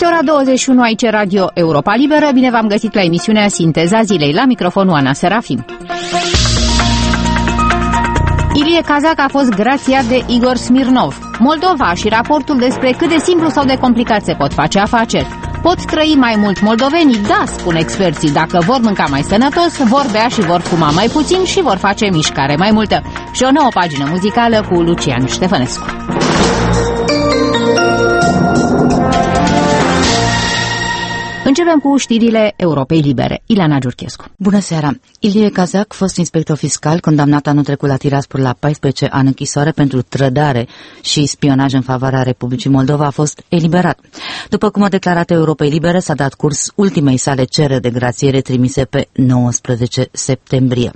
Este ora 21 aici Radio Europa Liberă. Bine v-am găsit la emisiunea Sinteza Zilei. La microfonul Ana Serafim. Ilie Kazak a fost grațiat de Igor Smirnov. Moldova și raportul despre cât de simplu sau de complicat se pot face afaceri. Pot trăi mai mult moldovenii? Da, spun experții. Dacă vor mânca mai sănătos, vor bea și vor fuma mai puțin și vor face mișcare mai multă. Și o nouă pagină muzicală cu Lucian Ștefănescu. Începem cu știrile Europei Libere. Ileana Giurchescu. Bună seara! Ilie Kazak, fost inspector fiscal, condamnat anul trecut la Tiraspol la 14 ani închisoare pentru trădare și spionaj în favoarea Republicii Moldova, a fost eliberat. După cum a declarat Europei Libere, s-a dat curs ultimei sale cereri de grațiere trimise pe 19 septembrie.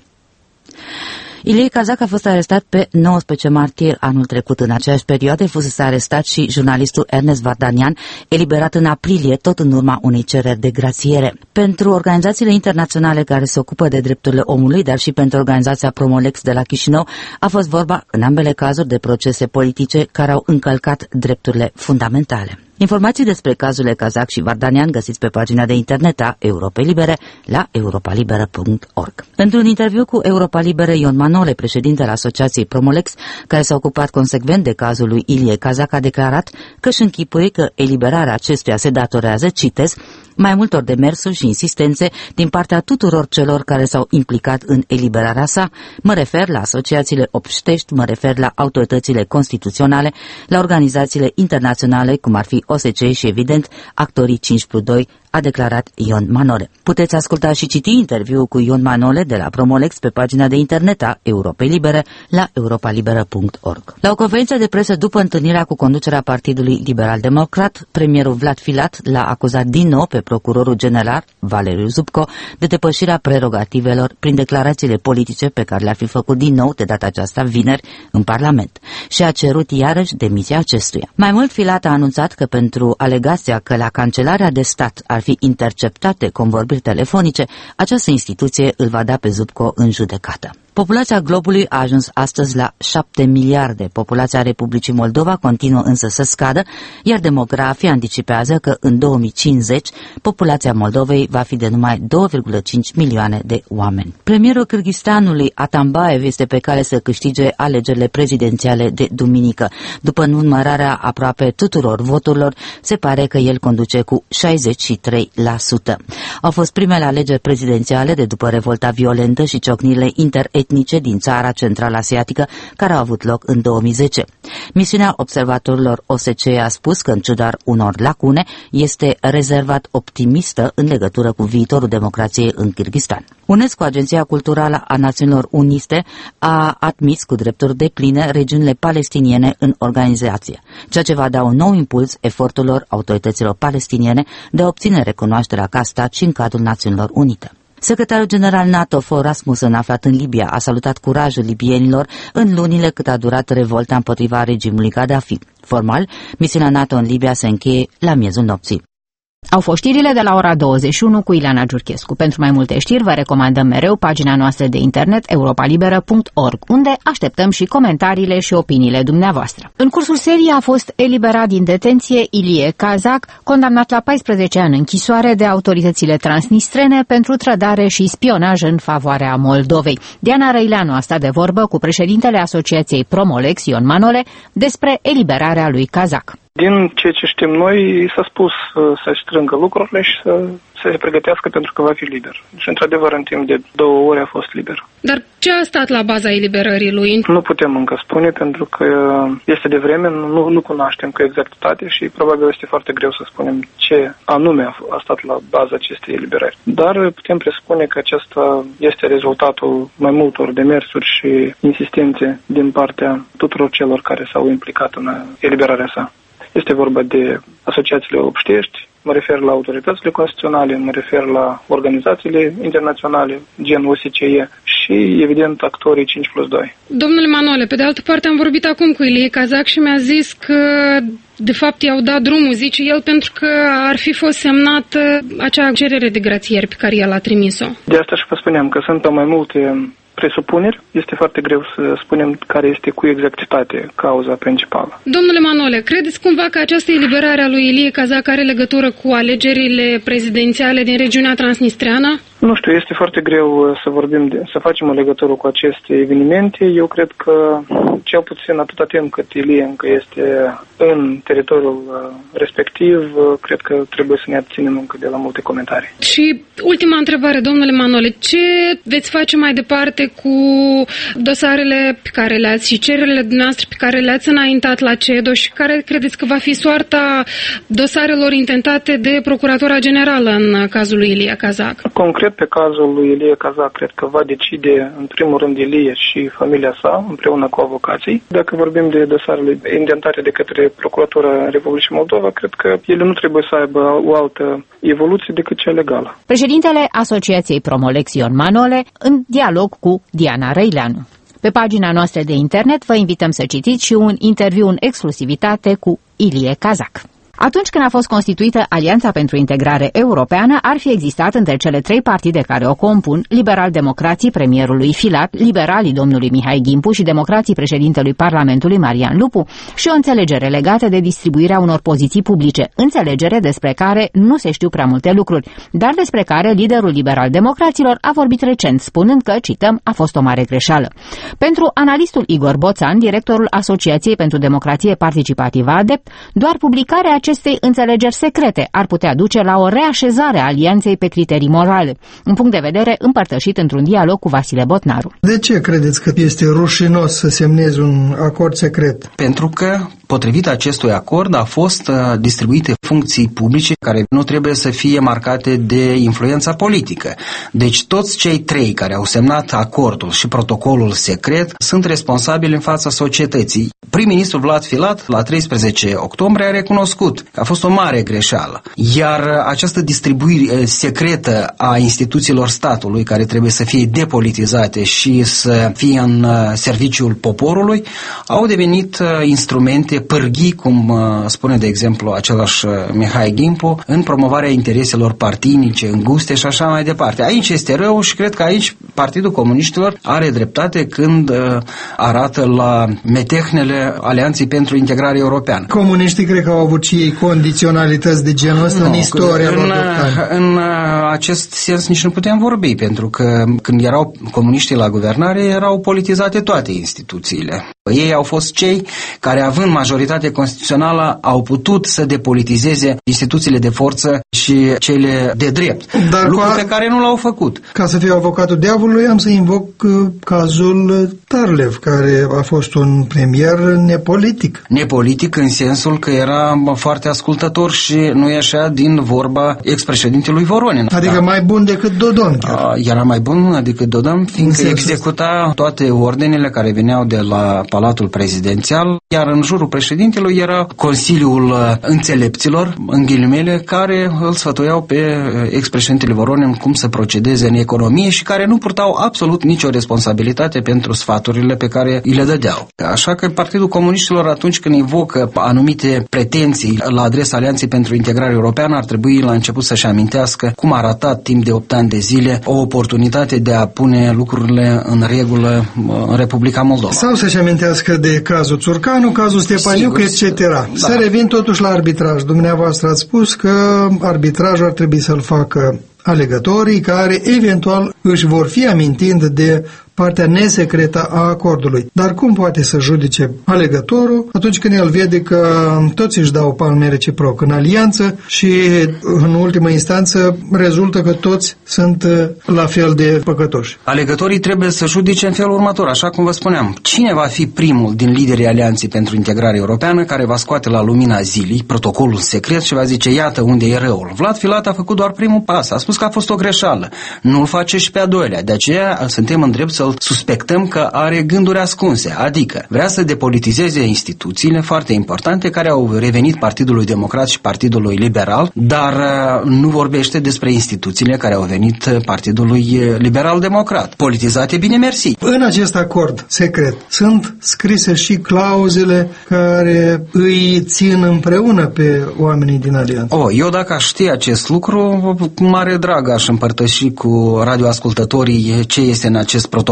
Ilie Kazak a fost arestat pe 19 martie anul trecut. În aceeași perioadă fusese arestat și jurnalistul Ernest Vardanian, eliberat în aprilie, tot în urma unei cereri de grațiere. Pentru organizațiile internaționale care se ocupă de drepturile omului, dar și pentru organizația Promolex de la Chișinău, a fost vorba, în ambele cazuri, de procese politice care au încălcat drepturile fundamentale. Informații despre cazurile Kazak și Vardanian găsiți pe pagina de internet a Europei Libere la europalibera.org. Într-un interviu cu Europa Liberă, Ion Manole, președintele Asociației Promolex, care s-a ocupat consecvent de cazul lui Ilie Kazak, a declarat că își închipuie că eliberarea acestuia se datorează, citez, mai multor demersuri și insistențe din partea tuturor celor care s-au implicat în eliberarea sa. Mă refer la asociațiile obștești, mă refer la autoritățile constituționale, la organizațiile internaționale, cum ar fi OSCE și, evident, actorii 5+2, a declarat Ion Manole. Puteți asculta și citi interviul cu Ion Manole de la Promolex pe pagina de internet a Europei Libere la europalibera.org. La o conferință de presă după întâlnirea cu conducerea Partidului Liberal Democrat, premierul Vlad Filat l-a acuzat din nou pe procurorul general Valeriu Zubco de depășirea prerogativelor prin declarațiile politice pe care le-ar fi făcut din nou de data aceasta vineri în Parlament și a cerut iarăși demisia acestuia. Mai mult, Filat a anunțat că pentru alegația că la Cancelarea de Stat ar fi interceptate convorbiri telefonice, această instituție îl va da pe Zubco în judecată. Populația globului a ajuns astăzi la 7 miliarde. Populația Republicii Moldova continuă însă să scadă, iar demografia anticipează că în 2050 populația Moldovei va fi de numai 2,5 milioane de oameni. Premierul Kârghistanului, Atambayev, este pe cale să câștige alegerile prezidențiale de duminică. După numărarea aproape tuturor voturilor, se pare că el conduce cu 63%. Au fost primele alegeri prezidențiale de după revolta violentă și ciocnirile interetnice din țara central-asiatică care au avut loc în 2010. Misiunea observatorilor OSCE a spus că, în ciuda unor lacune, este rezervat optimistă în legătură cu viitorul democrației în Kârghistan. UNESCO, Agenția Culturală a Națiunilor Unite, a admis cu drepturi depline regiunile palestiniene în organizație, ceea ce va da un nou impuls eforturilor autorităților palestiniene de a obține recunoașterea ca stat și în cadrul Națiunilor Unite. Secretarul general NATO, Fogh Rasmussen, aflat în Libia, a salutat curajul libienilor în lunile cât a durat revolta împotriva regimului Gaddafi. Formal, misiunea NATO în Libia se încheie la miezul nopții. Au fost știrile de la ora 21 cu Ileana Giurchescu. Pentru mai multe știri vă recomandăm mereu pagina noastră de internet europalibera.org, unde așteptăm și comentariile și opiniile dumneavoastră. În cursul serii a fost eliberat din detenție Ilie Kazak, condamnat la 14 ani închisoare de autoritățile transnistrene pentru trădare și spionaj în favoarea Moldovei. Diana Răileanu a stat de vorbă cu președintele Asociației Promolex, Ion Manole, despre eliberarea lui Kazak. Din ceea ce știm noi, s-a spus să strângă lucrurile și să se pregătească pentru că va fi liber. Și, într-adevăr, în timp de 2 ore a fost liber. Dar ce a stat la baza eliberării lui? Nu putem încă spune, pentru că este de vreme, nu cunoaștem cu exactitate și probabil este foarte greu să spunem ce anume a stat la baza acestei eliberări. Dar putem presupune că acesta este rezultatul mai multor demersuri și insistențe din partea tuturor celor care s-au implicat în eliberarea sa. Este vorba de asociațiile obștești, mă refer la autoritățile constituționale, mă refer la organizațiile internaționale, gen OSCE și, evident, actorii 5+2. Domnule Manole, pe de altă parte am vorbit acum cu Ilie Kazak și mi-a zis că, de fapt, i-au dat drumul, zice el, pentru că ar fi fost semnată acea cerere de grațiere pe care el a trimis-o. De asta și vă spuneam că sunt mai multe presupuneri, este foarte greu să spunem care este cu exactitate cauza principală. Domnule Manole, credeți cumva că această eliberare a lui Ilie Kazak are legătură cu alegerile prezidențiale din regiunea transnistreană? Nu știu, este foarte greu să facem o legătură cu aceste evenimente. Eu cred că cel puțin atâta timp cât Ilie încă este în teritoriul respectiv, cred că trebuie să ne abținem încă de la multe comentarii. Și ultima întrebare, domnule Manole, ce veți face mai departe cu dosarele pe care le-ați și cererile dumneavoastră pe care le-ați înaintat la CEDO și care credeți că va fi soarta dosarelor intentate de Procuratura Generală în cazul lui Ilie Kazak? Concret, pe cazul lui Ilie Kazak, cred că va decide în primul rând Ilie și familia sa, împreună cu avocații. Dacă vorbim de dosarele intentate de către Procuratura Republicii Moldova, cred că ele nu trebuie să aibă o altă evoluție decât cea legală. Președintele Asociației Promolex Ion Manole, în dialog cu Diana Răileanu. Pe pagina noastră de internet vă invităm să citiți și un interviu în exclusivitate cu Ilie Kazak. Atunci când a fost constituită Alianța pentru Integrare Europeană, ar fi existat între cele trei partide care o compun, liberal-democrații premierului Filat, liberalii domnului Mihai Gimpu și democrații președintelui Parlamentului Marian Lupu și o înțelegere legată de distribuirea unor poziții publice, înțelegere despre care nu se știu prea multe lucruri, dar despre care liderul liberal-democraților a vorbit recent, spunând că, cităm, a fost o mare greșeală. Pentru analistul Igor Boțan, directorul Asociației pentru Democrație Participativă ADEPT, doar publicarea acestei înțelegeri secrete ar putea duce la o reașezare a alianței pe criterii morale, un punct de vedere împărtășit într-un dialog cu Vasile Botnaru. De ce credeți că este rușinos să semnezi un acord secret? Pentru că, potrivit acestui acord, a fost distribuite funcții publice care nu trebuie să fie marcate de influența politică. Deci toți cei trei care au semnat acordul și protocolul secret sunt responsabili în fața societății. Prim-ministrul Vlad Filat, la 13 octombrie, a recunoscut că a fost o mare greșeală. Iar această distribuire secretă a instituțiilor statului, care trebuie să fie depolitizate și să fie în serviciul poporului, au devenit instrumente pârghii, cum spune de exemplu același Mihai Gimpu, în promovarea intereselor partinice, înguste și așa mai departe. Aici este rău și cred că aici Partidul Comuniștilor are dreptate când arată la metehnele Alianței pentru Integrare Europeană. Comuniștii cred că au avut și ei condiționalități de genul ăsta în istoria lor. În acest sens nici nu putem vorbi, pentru că când erau comuniștii la guvernare, erau politizate toate instituțiile. Ei au fost cei care, având majoritate constituțională, au putut să depolitizeze instituțiile de forță și cele de drept. Lucru pe care nu l-au făcut. Ca să fiu avocatul diavolului, am să invoc cazul Tarlev, care a fost un premier nepolitic. Nepolitic în sensul că era foarte ascultător și nu ieșea din vorba ex-președintelui Voronin. Adică mai bun decât Dodon. Era mai bun decât Dodon, fiindcă executa toate ordinele care veneau de la Palatul Prezidențial, iar în jurul președintelui era Consiliul Înțelepților, în ghilimele, care îl sfătuiau pe ex-președintele Voronin cum să procedeze în economie și care nu purtau absolut nicio responsabilitate pentru sfaturile pe care îi le dădeau. Așa că Partidul Comuniștilor, atunci când invocă anumite pretenții la adresa Alianței pentru Integrare Europeană, ar trebui la început să-și amintească cum a ratat timp de 8 ani de zile o oportunitate de a pune lucrurile în regulă în Republica Moldova. Sau să-și amintească de cazul Țurcanu, cazul Stepaniuc, etc. Da. Să revin totuși la arbitraj. Dumneavoastră ați spus că arbitrajul ar trebui să-l facă alegătorii care eventual își vor fi amintind de partea nesecretă a acordului. Dar cum poate să judece alegătorul atunci când el vede că toți își dau palme reciproc în alianță și în ultimă instanță rezultă că toți sunt la fel de păcătoși? Alegătorii trebuie să judece în felul următor, așa cum vă spuneam. Cine va fi primul din liderii Alianței pentru Integrare Europeană care va scoate la lumina zilei protocolul secret și va zice, iată unde e răul? Vlad Filat a făcut doar primul pas, a spus că a fost o greșeală. Nu-l face și pe a doilea. De aceea suntem în drept să suspectăm că are gânduri ascunse, adică vrea să depolitizeze instituțiile foarte importante care au revenit Partidului Democrat și Partidului Liberal, dar nu vorbește despre instituțiile care au venit Partidului Liberal-Democrat. Politizate, bine mersi. În acest acord secret sunt scrise și clauzele care îi țin împreună pe oamenii din alianță. Eu dacă aș ști acest lucru, cu mare drag aș împărtăși cu radioascultătorii ce este în acest protocol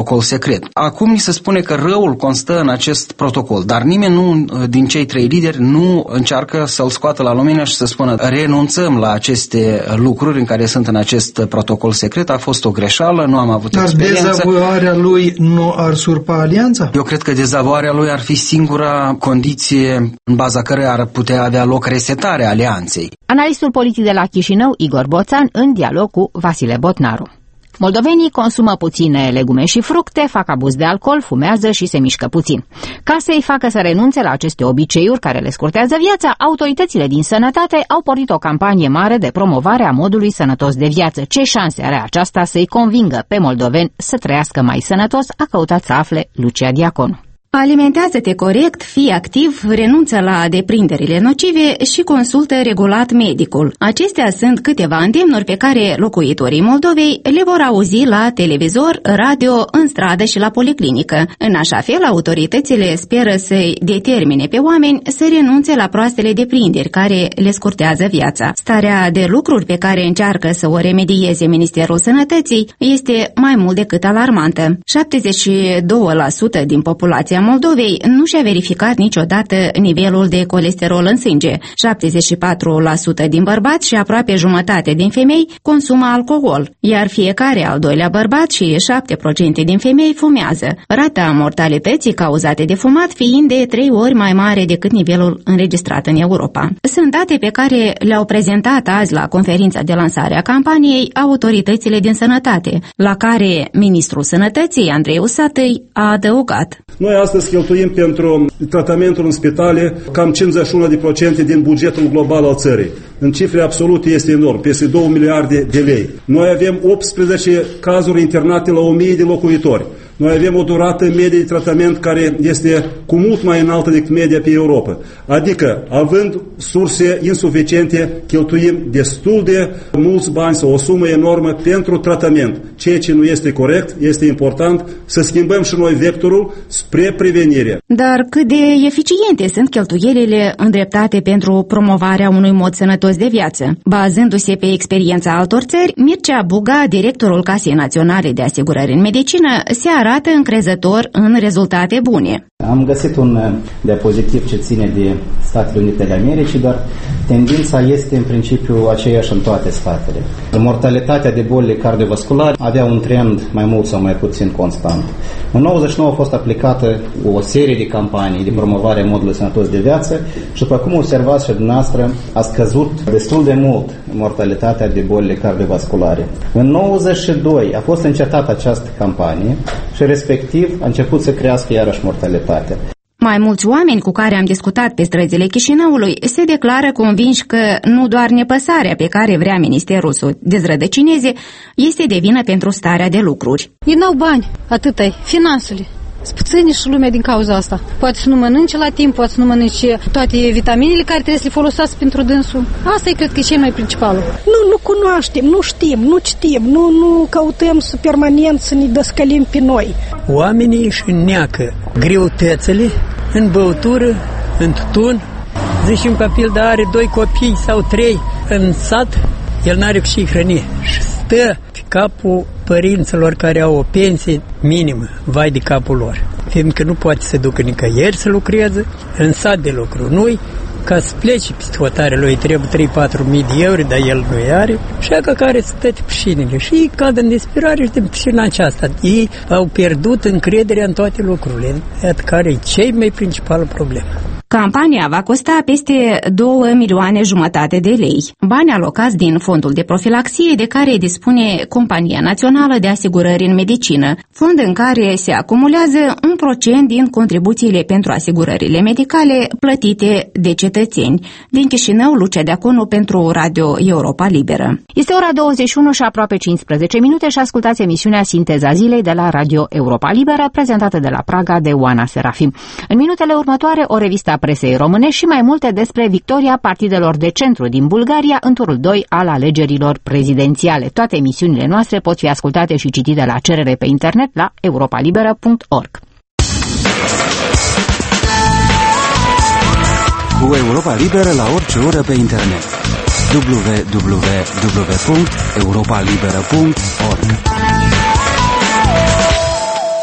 protocol secret. Acum ni se spune că răul constă în acest protocol, dar nimeni din cei 3 lideri nu încearcă să-l scoată la lumină și să spună renunțăm la aceste lucruri în care sunt în acest protocol secret, a fost o greșeală, nu am avut experiență. Dar dezavoarea lui nu ar surpa alianța? Eu cred că dezavoarea lui ar fi singura condiție în baza căreia ar putea avea loc resetarea alianței. Analistul politic de la Chișinău, Igor Boțan, în dialog cu Vasile Botnaru. Moldovenii consumă puține legume și fructe, fac abuz de alcool, fumează și se mișcă puțin. Ca să-i facă să renunțe la aceste obiceiuri care le scurtează viața, autoritățile din sănătate au pornit o campanie mare de promovare a modului sănătos de viață. Ce șanse are aceasta să-i convingă pe moldoveni să trăiască mai sănătos, a căutat să afle Lucia Diaconu. Alimentează-te corect, fii activ, renunță la deprinderile nocive și consultă regulat medicul. Acestea sunt câteva îndemnuri pe care locuitorii Moldovei le vor auzi la televizor, radio, în stradă și la policlinică. În așa fel, autoritățile speră să-i determine pe oameni să renunțe la proastele deprinderi care le scurtează viața. Starea de lucruri pe care încearcă să o remedieze Ministerul Sănătății este mai mult decât alarmantă. 72% din populația Moldovei nu și-a verificat niciodată nivelul de colesterol în sânge. 74% din bărbați și aproape jumătate din femei consumă alcool, iar fiecare al doilea bărbat și 7% din femei fumează. Rata mortalității cauzate de fumat fiind de 3 ori mai mare decât nivelul înregistrat în Europa. Sunt date pe care le-au prezentat azi la conferința de lansare a campaniei autoritățile din sănătate, la care ministrul sănătății, Andrei Usatăi, a adăugat. Noi astăzi cheltuim pentru tratamentul în spitale cam 51% din bugetul global al țării. În cifre absolute este enorm, peste 2 miliarde de lei. Noi avem 18 cazuri internate la 1000 de locuitori. Noi avem o durată medie de tratament care este cu mult mai înaltă decât media pe Europa. Adică, având surse insuficiente, cheltuim destul de mulți bani sau o sumă enormă pentru tratament. Ceea ce nu este corect, este important să schimbăm și noi vectorul spre prevenire. Dar cât de eficiente sunt cheltuielile îndreptate pentru promovarea unui mod sănătos de viață? Bazându-se pe experiența altor țări, Mircea Buga, directorul Casei Naționale de Asigurări în Medicină, se arată încrezător în rezultate bune. Am găsit un diapozitiv ce ține de Statele Unite ale Americii, dar tendința este în principiu aceeași în toate statele. Mortalitatea de bolile cardiovasculare avea un trend mai mult sau mai puțin constant. În 99 a fost aplicată o serie de campanii de promovare a modului sănătos de viață și, după cum observați și dumneavoastră, a scăzut destul de mult mortalitatea de bolile cardiovasculare. În 92 a fost încetată această campanie și respectiv a început să crească iarăși mortalitatea. Mai mulți oameni cu care am discutat pe străzile Chișinăului se declară convinși că nu doar nepăsarea pe care vrea ministerul să o dezrădăcineze este de vină pentru starea de lucruri. Ei n-au bani, atâta-i, finanțele. Spuțâni și lumea din cauza asta. Poate să nu mănânce la timp, poate să nu mănânce toate vitaminele care trebuie să le folosească pentru dânsul. Asta e, cred că e cel mai principal. Nu cunoaștem, nu știm, nu citim, nu căutăm să permanent să ne descălim pe noi. Oamenii își neacă greutățile în băutură, în tutun. Zicem că pildă are 2 copii sau 3 în sat, el n-are cu ce hrăni și stă pe capul părinților care au o pensie minimă, vai de capul lor. Fiindcă nu poate să ducă nicăieri să lucreze, în sat de lucru nu-i, ca să plece peste hotare lui trebuie 3-4 mii de euro, dar el nu are, și aia care stă pe piscinile și ei cad în desperare și din piscina aceasta. Ei au pierdut încrederea în toate lucrurile, iată care e cea mai principală problemă. Campania va costa peste 2,5 milioane de lei, bani alocați din fondul de profilaxie de care dispune Compania Națională de Asigurări în Medicină, fond în care se acumulează 1% din contribuțiile pentru asigurările medicale plătite de cetățeni. Din Chișinău, Lucia Diaconu pentru Radio Europa Liberă. Este ora 21 și aproape 15 minute și ascultați emisiunea Sinteza Zilei de la Radio Europa Liberă, prezentată de la Praga de Oana Serafim. În minutele următoare, o revistă a presei române și mai multe despre victoria partidelor de centru din Bulgaria în turul 2 al alegerilor prezidențiale. Toate emisiunile noastre pot fi ascultate și citite la cerere pe internet la europalibera.org. Cu Europa Liberă la orice oră pe internet. www.europalibera.org.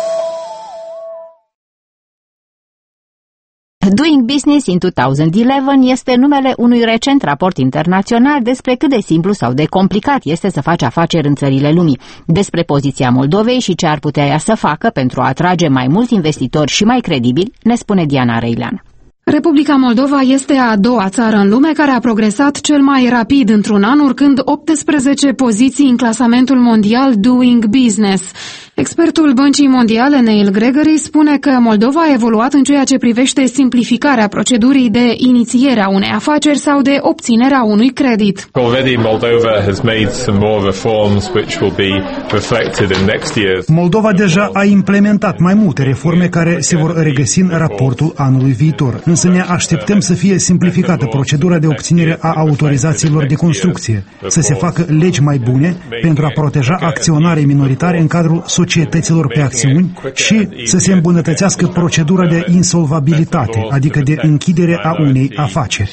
Doing Business in 2011 este numele unui recent raport internațional despre cât de simplu sau de complicat este să faci afaceri în țările lumii, despre poziția Moldovei și ce ar putea ea să facă pentru a atrage mai mulți investitori și mai credibili, ne spune Diana Răilean. Republica Moldova este a doua țară în lume care a progresat cel mai rapid într-un an, urcând 18 poziții în clasamentul mondial Doing Business. Expertul Băncii Mondiale, Neil Gregory, spune că Moldova a evoluat în ceea ce privește simplificarea procedurii de inițiere a unei afaceri sau de obținerea unui credit. Already Moldova has made some more reforms which will be reflected in next year's. Moldova deja a implementat mai multe reforme care se vor regăsi în raportul anului viitor. Însă ne așteptăm să fie simplificată procedura de obținere a autorizațiilor de construcție, să se facă legi mai bune pentru a proteja acționarii minoritari în cadrul societăților pe acțiuni și să se îmbunătățească procedura de insolvabilitate, adică de închidere a unei afaceri.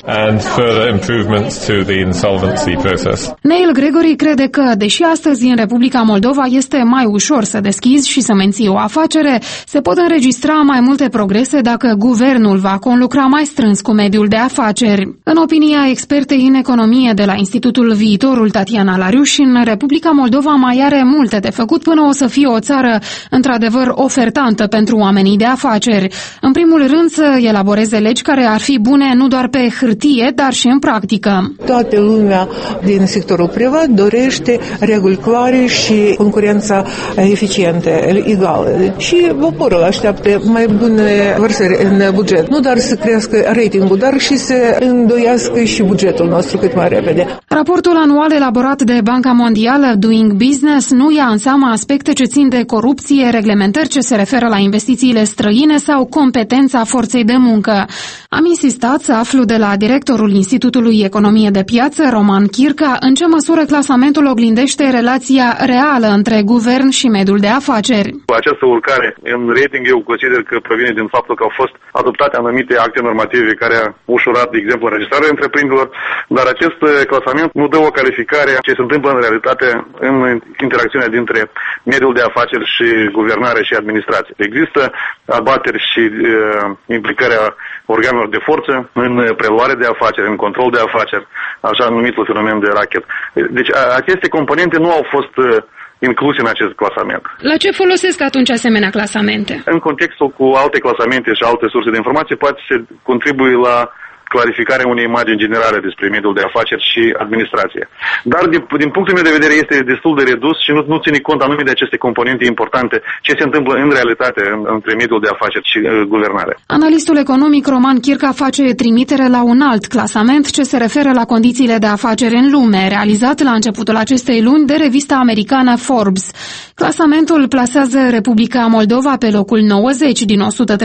Neil Gregory crede că, deși astăzi în Republica Moldova este mai ușor să deschizi și să menții o afacere, se pot înregistra mai multe progrese dacă guvernul va conlucra mai strâns cu mediul de afaceri. În opinia expertei în economie de la Institutul Viitorul Tatiana Lariuș, în Republica Moldova mai are multe de făcut până o să fie o țară într-adevăr ofertantă pentru oamenii de afaceri. În primul rând să elaboreze legi care ar fi bune nu doar pe hârtie, dar și în practică. Toată lumea din sectorul privat dorește reguli clare și concurența eficientă, egală. Și poporul așteaptă mai bune vărsări în buget. Nu doar să crească ratingul, dar și să îndoiască și bugetul nostru cât mai repede. Raportul anual elaborat de Banca Mondială Doing Business nu ia în seamă aspecte ce țin de corupție, reglementări ce se referă la investițiile străine sau competența forței de muncă. Am insistat să aflu de la directorul Institutului Economie de Piață, Roman Chirca, în ce măsură clasamentul oglindește relația reală între guvern și mediul de afaceri. Această urcare în rating eu consider că provine din faptul că au fost adoptate anumite acte normative care au ușurat, de exemplu, înregistrarea întreprinderilor, dar acest clasament nu dă o calificare a ce se întâmplă în realitate în interacțiunea dintre mediul de afaceri și guvernare și administrație. Există abateri și implicarea organelor de forță în preluare de afaceri, în control de afaceri, așa numitul fenomen de rachet. Deci aceste componente nu au fost incluse în acest clasament. La ce folosesc atunci asemenea clasamente? În contextul cu alte clasamente și alte surse de informație poate să contribuie la clarificarea unei imagini generale despre mediul de afaceri și administrație. Dar din punctul meu de vedere este destul de redus și nu ține cont anume de aceste componente importante, ce se întâmplă în realitate între mediul de afaceri și guvernare. Analistul economic Roman Chirca face trimitere la un alt clasament ce se referă la condițiile de afaceri în lume, realizat la începutul acestei luni de revista americană Forbes. Clasamentul plasează Republica Moldova pe locul 90 din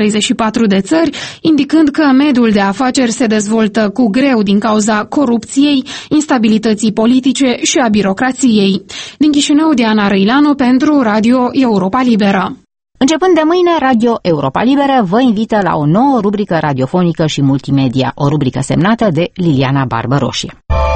134 de țări, indicând că mediul de afaceri se dezvoltă cu greu din cauza corupției, instabilității politice și a birocrației. Din Chișinău, Diana Răileanu pentru Radio Europa Liberă. Începând de mâine, Radio Europa Liberă vă invită la o nouă rubrică radiofonică și multimedia, o rubrică semnată de Liliana Barbăroșie.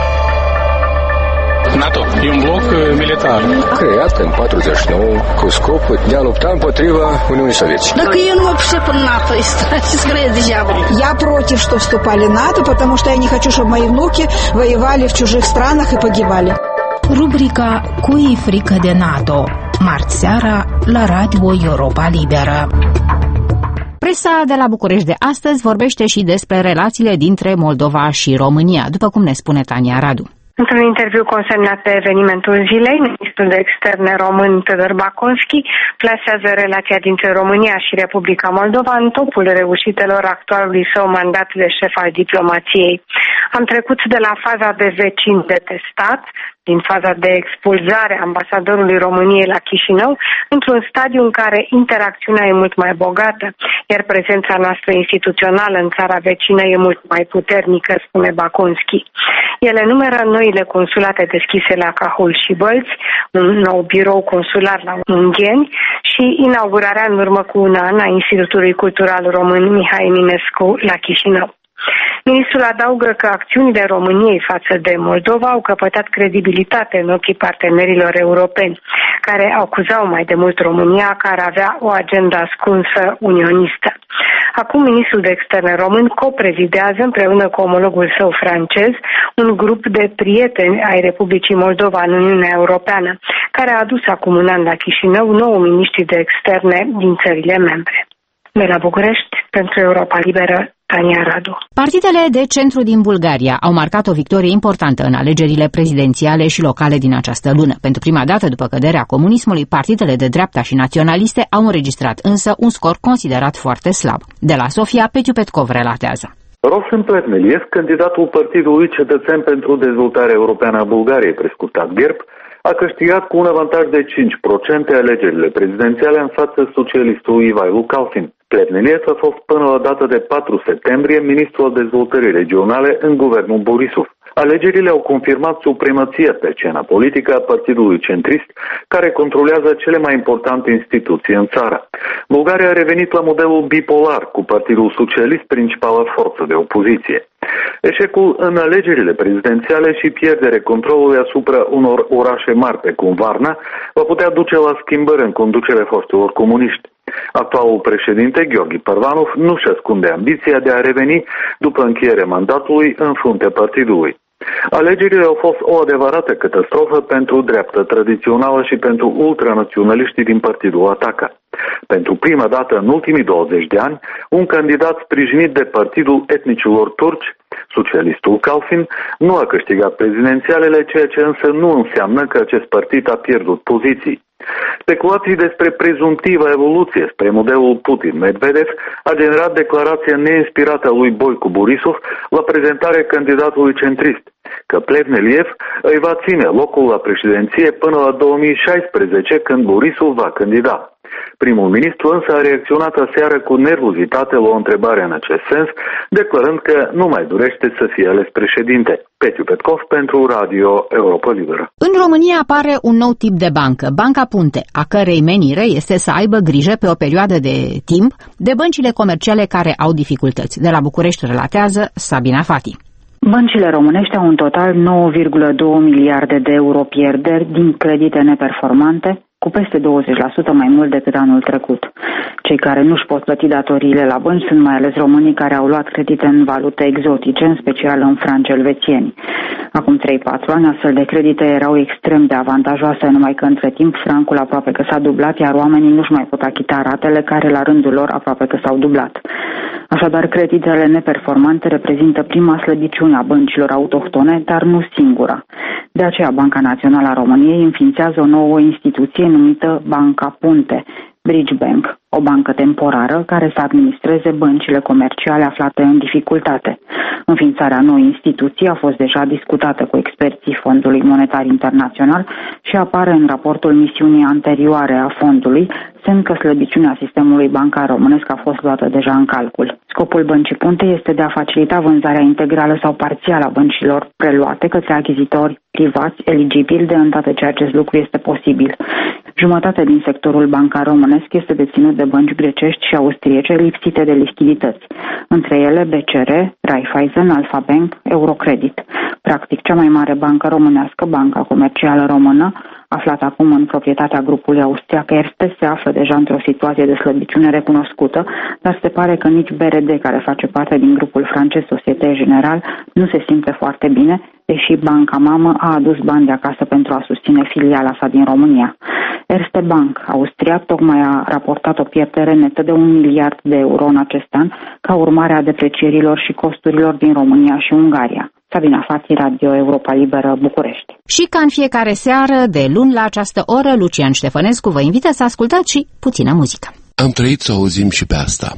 NATO e un bloc militar creat în 49 cu scopul de a lupta împotriva Uniunii Sovietice. Так я вообще по НАТО Я против, что вступали в НАТО, потому что я не хочу, чтобы мои внуки воевали в чужих странах и погибали. Rubrica Cui frică de NATO, marți seara la Radio Europa Liberă. Presa de la București de astăzi vorbește și despre relațiile dintre Moldova și România, după cum ne spune Tania Radu. Într-un interviu consemnat pe evenimentul zilei, ministrul de externe român Todor Baconski plasează relația dintre România și Republica Moldova în topul reușitelor actualului său mandat de șef al diplomației. Am trecut de la faza de vecin detestat, din faza de expulzare a ambasadorului României la Chișinău, într-un stadiu în care interacțiunea e mult mai bogată, iar prezența noastră instituțională în țara vecină e mult mai puternică, spune Baconski. El enumeră noile consulate deschise la Cahul și Bălți, un nou birou consular la Ungheni și inaugurarea în urmă cu un an a Institutului Cultural Român Mihai Eminescu la Chișinău. Ministrul adaugă că acțiunile României față de Moldova au căpătat credibilitate în ochii partenerilor europeni, care acuzau mai de mult România că ar avea o agendă ascunsă unionistă. Acum ministrul de externe român coprezidează împreună cu omologul său francez un grup de prieteni ai Republicii Moldova în Uniunea Europeană, care a adus acum un an la Chișinău 9 miniștri de externe din țările membre. De la București, pentru Europa Liberă, Tania Radu. Partidele de centru din Bulgaria au marcat o victorie importantă în alegerile prezidențiale și locale din această lună. Pentru prima dată după căderea comunismului, partidele de dreapta și naționaliste au înregistrat însă un scor considerat foarte slab. De la Sofia, Petiu Petkov relatează. Rosen Pletmeliev, candidatul Partidului Cetățeni pentru Dezvoltare Europeană a Bulgariei, prescurtat GERB, a câștigat cu un avantaj de 5% alegerile prezidențiale în fața socialistului Ivailu Kalfin. Pletmeliev a fost până la data de 4 septembrie ministrul dezvoltării regionale în guvernul Borisov. Alegerile au confirmat supremația pe scena politică a partidului centrist, care controlează cele mai importante instituții în țară. Bulgaria a revenit la modelul bipolar, cu Partidul Socialist principala forță de opoziție. Eșecul în alegerile prezidențiale și pierderea controlului asupra unor orașe mari, precum Varna, va putea duce la schimbări în conducerea forțelor comuniști. Actualul președinte, Gheorghe Părvanov, nu-și ascunde ambiția de a reveni după încheierea mandatului în fruntea partidului. Alegerile au fost o adevărată catastrofă pentru dreapta tradițională și pentru ultranaționaliștii din partidul Ataca. Pentru prima dată în ultimii 20 de ani, un candidat sprijinit de Partidul Etnicilor Turci, socialistul Kalfin, nu a câștigat prezidențialele, ceea ce însă nu înseamnă că acest partid a pierdut poziții. Speculații despre prezumtiva evoluție spre modelul Putin-Medvedev a generat declarația neinspirată a lui Boicu Borisov la prezentarea candidatului centrist, că Pletmeliev îi va ține locul la președinție până la 2016, când Borisov va candida. Primul ministru însă a reacționat aseară cu nervozitate la o întrebare în acest sens, declarând că nu mai dorește să fie ales președinte. Petiu Petkov pentru Radio Europa Liberă. În România apare un nou tip de bancă, Banca Punte, a cărei menire este să aibă grijă pe o perioadă de timp de băncile comerciale care au dificultăți. De la București relatează Sabina Fati. Băncile românești au în total 9,2 miliarde de euro pierderi din credite neperformante, cu peste 20% mai mult decât anul trecut. Cei care nu-și pot plăti datoriile la bănci sunt mai ales românii care au luat credite în valute exotice, în special în franci elvețieni. Acum 3-4 ani, astfel de credite erau extrem de avantajoase, numai că între timp francul aproape că s-a dublat, iar oamenii nu-și mai pot achita ratele, care la rândul lor aproape că s-au dublat. Așadar, creditele neperformante reprezintă prima slăbiciune a băncilor autohtone, dar nu singura. De aceea, Banca Națională a României înființează o nouă instituție numită Banca Punte, Bridge Bank, o bancă temporară care să administreze băncile comerciale aflate în dificultate. Înființarea noii instituții a fost deja discutată cu experții Fondului Monetar Internațional și apare în raportul misiunii anterioare a fondului, semn că slăbiciunea sistemului bancar românesc a fost luată deja în calcul. Scopul Băncii Punte este de a facilita vânzarea integrală sau parțială a băncilor preluate către achizitori privați eligibili, de îndată ce acest lucru este posibil. Jumătate din sectorul bancar românesc este deținut de bănci grecești și austriece lipsite de lichidități, între ele BCR, Raiffeisen, Alfa Bank, Eurocredit. Practic, cea mai mare bancă românească, Banca Comercială Română, aflată acum în proprietatea grupului austriac Erste, se află deja într-o situație de slăbiciune recunoscută, dar se pare că nici BRD, care face parte din grupul francez Société Générale, nu se simte foarte bine, deși banca mamă a adus bani de acasă pentru a susține filiala sa din România. Erste Bank, austriac, tocmai a raportat o pierdere netă de 1 miliard de euro în acest an, ca urmare a deprecierilor și costurilor din România și Ungaria. Sabina Fati, Radio Europa Liberă, București. Și ca în fiecare seară de luni la această oră, Lucian Ștefănescu vă invită să ascultați și puțină muzică. Am trăit să auzim și pe asta.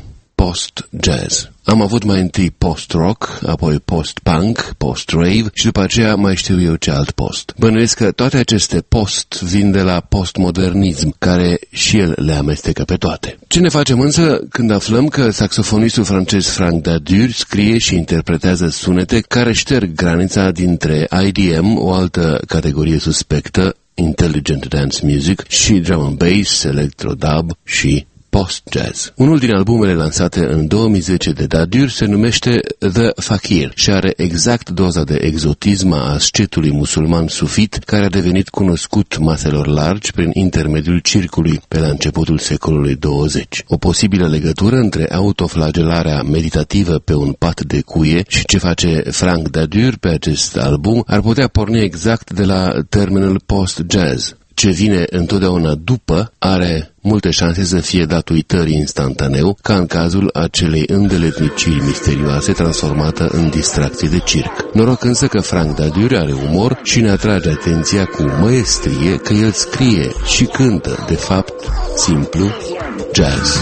Post-jazz. Am avut mai întâi post-rock, apoi post-punk, post-rave și după aceea mai știu eu ce alt post. Bănuiesc că toate aceste post vin de la postmodernism, care și el le amestecă pe toate. Ce ne facem însă când aflăm că saxofonistul francez Frank Dadur scrie și interpretează sunete care șterg granița dintre IDM, o altă categorie suspectă, Intelligent Dance Music, și drum and bass, electro-dub și post-jazz. Unul din albumele lansate în 2010 de Dadur se numește The Fakir și are exact doza de exotism a ascetului musulman sufit care a devenit cunoscut maselor largi prin intermediul circului pe la începutul secolului 20. O posibilă legătură între autoflagelarea meditativă pe un pat de cuie și ce face Frank Dadur pe acest album ar putea porni exact de la termenul post-jazz. Ce vine întotdeauna după are multe șanse să fie dat uitării instantaneu, ca în cazul acelei îndeletniciri misterioase transformată în distracție de circ. Noroc însă că Frank Dadur are umor și ne atrage atenția cu măestrie că el scrie și cântă, de fapt, simplu, jazz.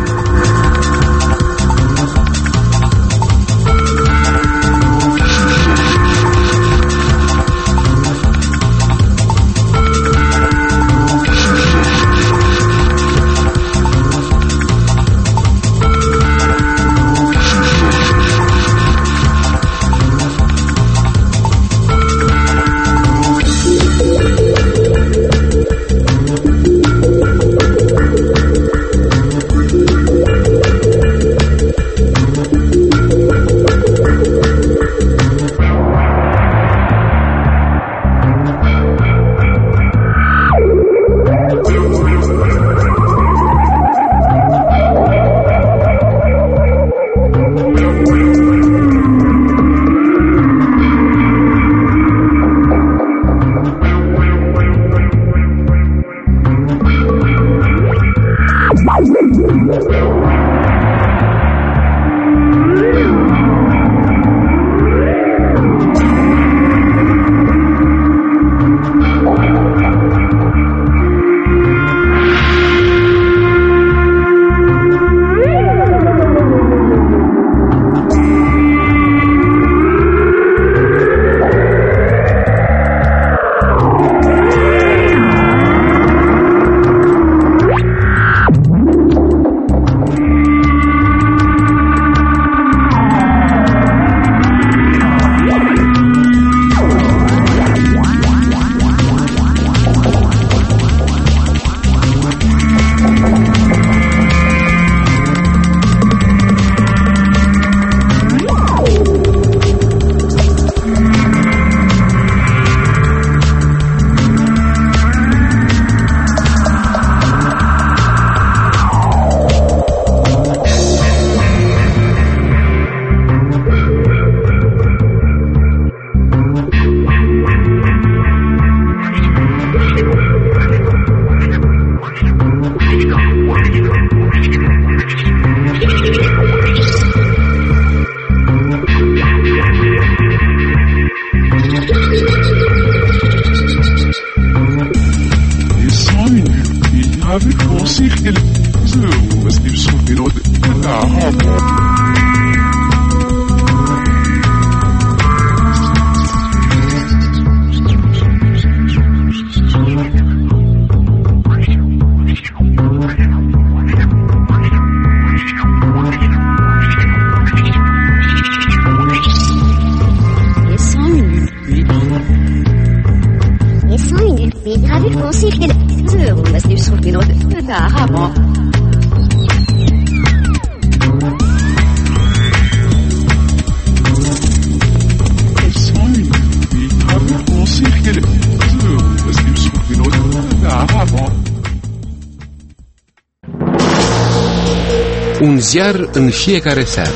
Un ziar în fiecare seară.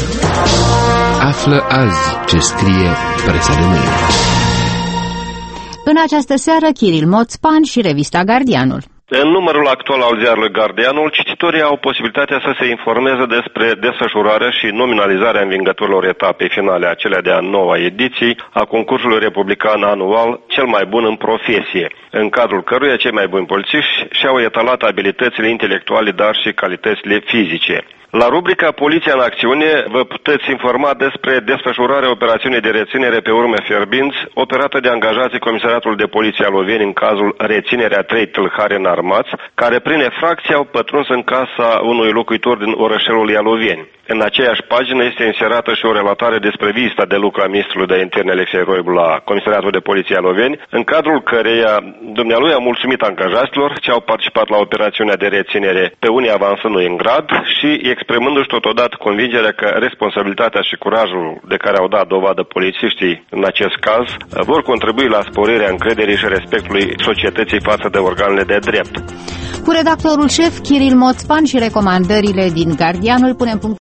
Află azi ce scrie presa de mâine. În această seară, Kiril Moțpan și revista Gardianul. În numărul actual al ziarului Gardianul, cititorii au posibilitatea să se informeze despre desfășurarea și nominalizarea învingătorilor etapei finale, acelea de a noua ediție a concursului republican anual Cel mai bun în profesie, în cadrul căruia cei mai buni polițiști și-au etalat abilitățile intelectuale, dar și calitățile fizice. La rubrica Poliția în acțiune vă puteți informa despre desfășurarea operațiunii de reținere pe urme fierbinți operată de angajații Comisariatul de Poliție Aloveni în cazul reținerea 3 tâlhari înarmați, care prin efracție au pătruns în casa unui locuitor din orășelul Ialoveni. În aceeași pagină este inserată și o relatare despre vizita de lucru a ministrului de interne Alexei Roibu la Comisariatul de Poliție Aloveni, în cadrul căreia dumnealui a mulțumit angajaților ce au participat la operațiunea de reținere, pe unii avansându-i în grad și exprimându-și totodată convingerea că responsabilitatea și curajul de care au dat dovadă polițiștii în acest caz vor contribui la sporirea încrederii și respectului societății față de organele de drept. Cu redactorul șef Chiril Moțpan și recomandările din Guardian îl punem punct